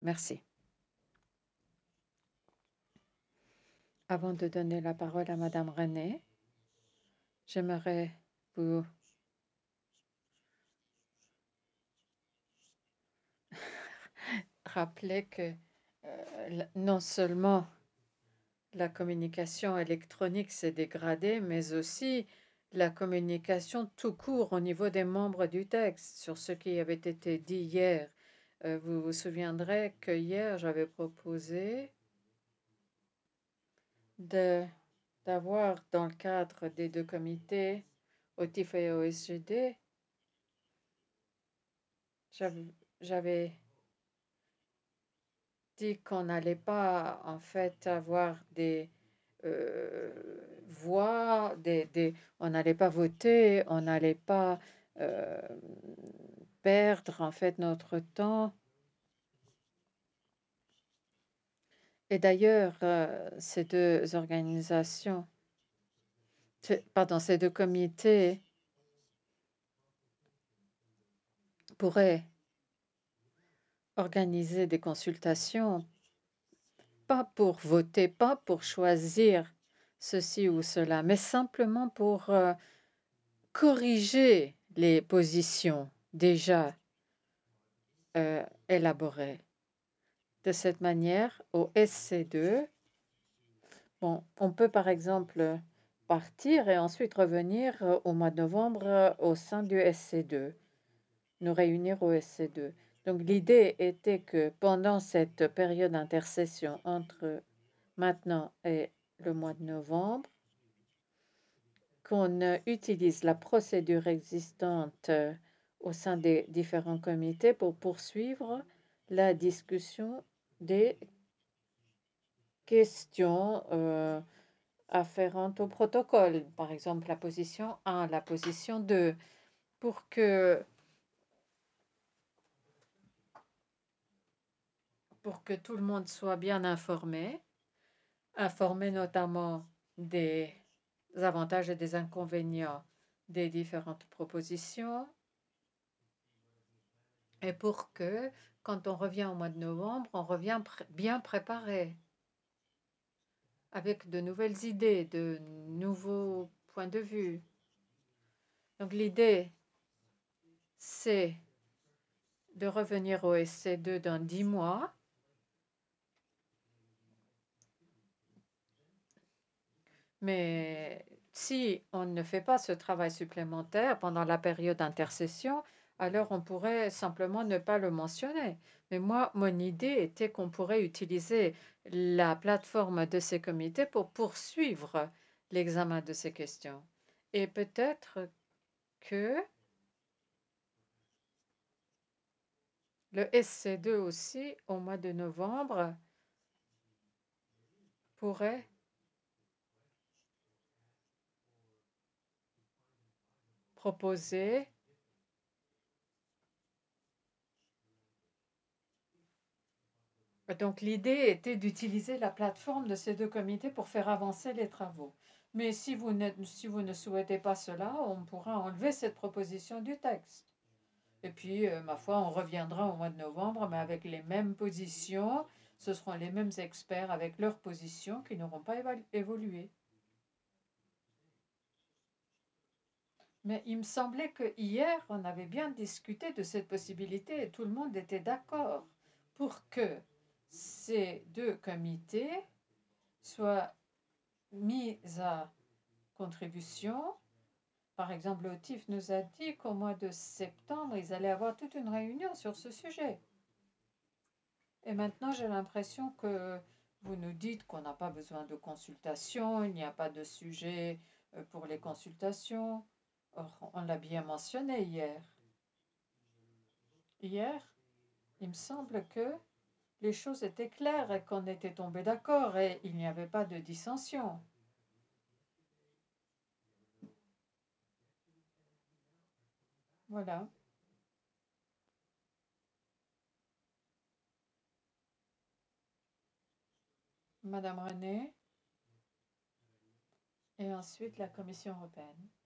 Merci. Avant de donner la parole à Madame René, j'aimerais vous rappeler que non seulement la communication électronique s'est dégradée, mais aussi la communication tout court au niveau des membres du texte sur ce qui avait été dit hier. Vous vous souviendrez que hier, j'avais proposé de d'avoir dans le cadre des deux comités, OTIF et OSGD, j'avais j'avais dit qu'on n'allait pas en fait avoir des euh, voix, on n'allait pas voter, on n'allait pas euh, perdre en fait notre temps. Et d'ailleurs, ces deux organisations, pardon, ces deux comités pourraient organiser des consultations, pas pour voter, pas pour choisir ceci ou cela, mais simplement pour corriger les positions déjà élaborées. De cette manière, au SC2, bon, on peut par exemple partir et ensuite revenir au mois de novembre au sein du SC2, nous réunir au SC2. Donc l'idée était que pendant cette période d'intercession entre maintenant et le mois de novembre, qu'on utilise la procédure existante au sein des différents comités pour poursuivre la discussion des questions afférentes au protocole, par exemple la position 1, la position 2, pour pour que tout le monde soit bien informé, informé notamment des avantages et des inconvénients des différentes propositions, et pour que, quand on revient au mois de novembre, on revient bien préparé, avec de nouvelles idées, de nouveaux points de vue. Donc l'idée, c'est de revenir au SC2 dans 10 mois, mais si on ne fait pas ce travail supplémentaire pendant la période d'intercession, alors on pourrait simplement ne pas le mentionner. Mais moi, mon idée était qu'on pourrait utiliser la plateforme de ces comités pour poursuivre l'examen de ces questions. Et peut-être que le SC2 aussi, au mois de novembre, pourrait proposer. Donc l'idée était d'utiliser la plateforme de ces deux comités pour faire avancer les travaux. Mais si vous ne souhaitez pas cela, on pourra enlever cette proposition du texte. Et puis, ma foi, on reviendra au mois de novembre, mais avec les mêmes positions. Ce seront les mêmes experts avec leurs positions qui n'auront pas évolué. Mais il me semblait que hier, on avait bien discuté de cette possibilité et tout le monde était d'accord pour que ces deux comités soient mis à contribution. Par exemple, le TIF nous a dit qu'au mois de septembre, ils allaient avoir toute une réunion sur ce sujet. Et maintenant, j'ai l'impression que vous nous dites qu'on n'a pas besoin de consultation, il n'y a pas de sujet pour les consultations. Or, on l'a bien mentionné hier. Hier, il me semble que les choses étaient claires et qu'on était tombé d'accord et il n'y avait pas de dissension. Voilà. Madame René et ensuite la Commission européenne.